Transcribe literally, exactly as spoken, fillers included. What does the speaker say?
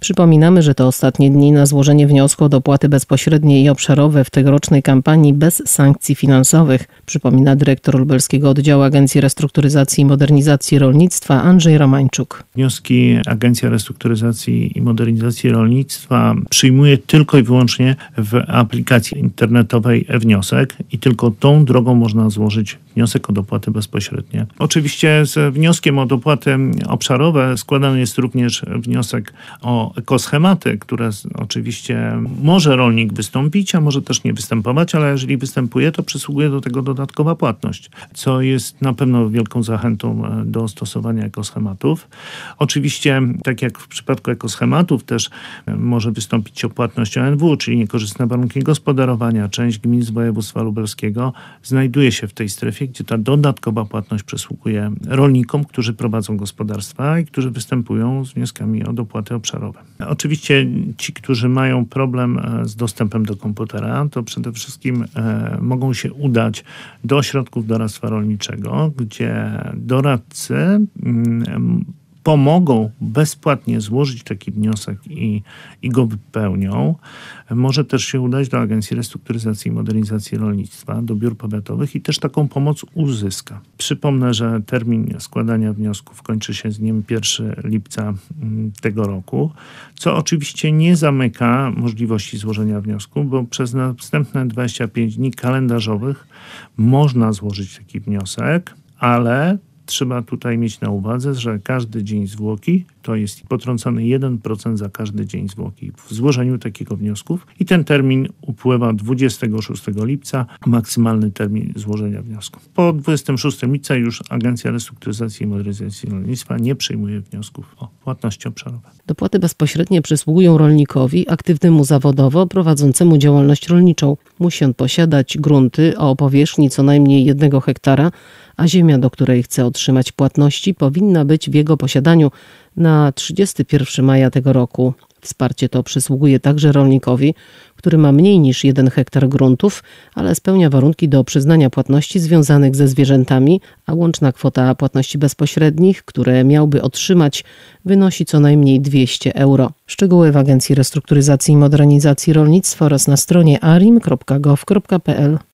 Przypominamy, że to ostatnie dni na złożenie wniosku o dopłaty bezpośrednie i obszarowe w tegorocznej kampanii bez sankcji finansowych, przypomina dyrektor lubelskiego oddziału Agencji Restrukturyzacji i Modernizacji Rolnictwa Andrzej Romańczuk. Wnioski Agencja Restrukturyzacji i Modernizacji Rolnictwa przyjmuje tylko i wyłącznie w aplikacji internetowej e-wniosek i tylko tą drogą można złożyć wniosek o dopłaty bezpośrednie. Oczywiście z wnioskiem o dopłaty obszarowe składany jest również wniosek o ekoschematy, które oczywiście może rolnik wystąpić, a może też nie występować, ale jeżeli występuje, to przysługuje do tego dodatkowa płatność, co jest na pewno wielką zachętą do stosowania ekoschematów. Oczywiście, tak jak w przypadku ekoschematów, też może wystąpić o płatność O N W, czyli niekorzystne warunki gospodarowania. Część gmin z województwa lubelskiego znajduje się w tej strefie, gdzie ta dodatkowa płatność przysługuje rolnikom, którzy prowadzą gospodarstwa i którzy występują z wnioskami o dopłaty obszarowe. Oczywiście ci, którzy mają problem z dostępem do komputera, to przede wszystkim e, mogą się udać do ośrodków doradztwa rolniczego, gdzie doradcy mm, pomogą bezpłatnie złożyć taki wniosek i, i go wypełnią. Może też się udać do Agencji Restrukturyzacji i Modernizacji Rolnictwa, do biur powiatowych i też taką pomoc uzyska. Przypomnę, że termin składania wniosków kończy się z dniem pierwszego lipca tego roku, co oczywiście nie zamyka możliwości złożenia wniosku, bo przez następne dwadzieścia pięć dni kalendarzowych można złożyć taki wniosek, ale trzeba tutaj mieć na uwadze, że każdy dzień zwłoki to jest potrącony jeden procent za każdy dzień zwłoki w złożeniu takiego wniosków i ten termin upływa dwudziestego szóstego lipca, maksymalny termin złożenia wniosku. Po dwudziestego szóstego lipca już Agencja Restrukturyzacji i Modernizacji Rolnictwa nie przyjmuje wniosków o płatności obszarowe. Dopłaty bezpośrednie przysługują rolnikowi aktywnemu zawodowo prowadzącemu działalność rolniczą. Musi on posiadać grunty o powierzchni co najmniej jednego hektara, a ziemia, do której chce otrzymać płatności, powinna być w jego posiadaniu na trzydziestego pierwszego maja tego roku. Wsparcie to przysługuje także rolnikowi, który ma mniej niż jeden hektar gruntów, ale spełnia warunki do przyznania płatności związanych ze zwierzętami, a łączna kwota płatności bezpośrednich, które miałby otrzymać, wynosi co najmniej dwieście euro. Szczegóły w Agencji Restrukturyzacji i Modernizacji Rolnictwa oraz na stronie arim kropka gov kropka p l.